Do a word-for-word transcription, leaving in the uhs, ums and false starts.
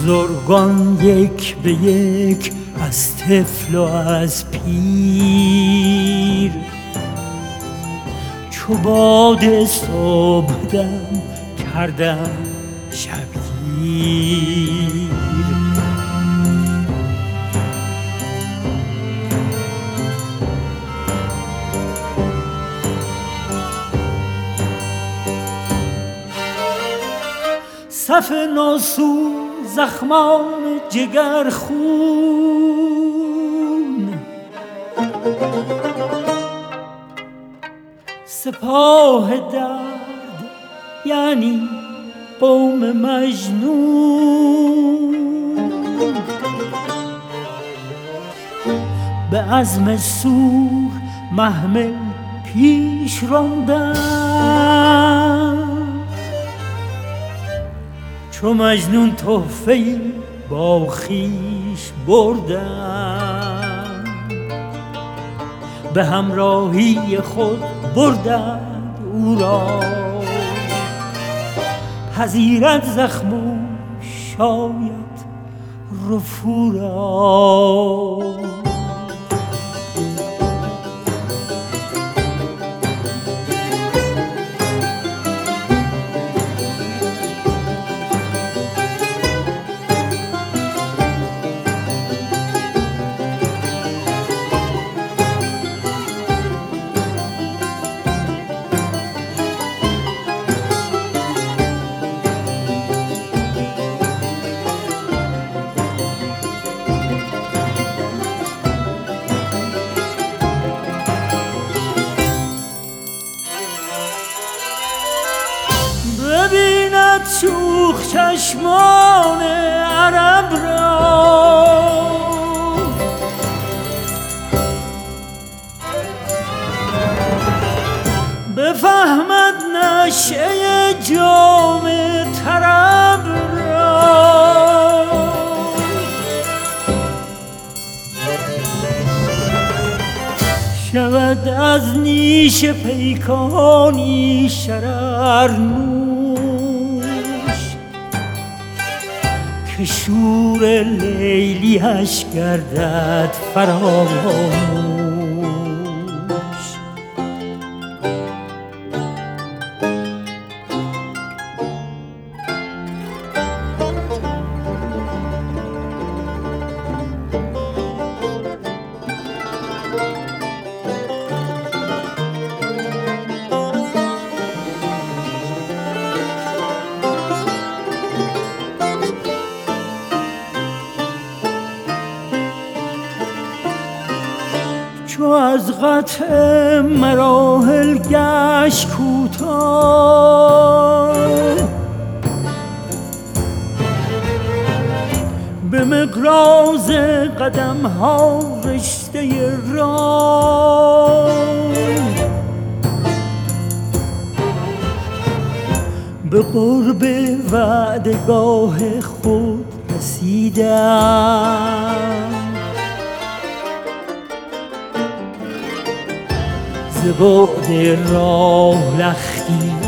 بزرگان یک به یک، از طفل و از پیر، چو باد صبحدم کردم شبگیر. صف ناسور زخمان جگر خون، سپاه درد یعنی قوم مجنون، به عزم سور محمل پیش راندم، چو مجنون تحفه‌ای با خویش بردم، به همراهی خود بردند او را، پذیرد زخم و شاید رفو را. ببیند شوخ چشمان عرب را، بفهمد نشأه جام طرب را، شود از نیش پیکانی شرر که شور لیلی‌اش گردد فراموش. چو از قطع مراحل گشت کوتاه، به مقراض قدم ها رشته راه، به قرب وعدگاه خود رسیدم، ز بعد راه لختی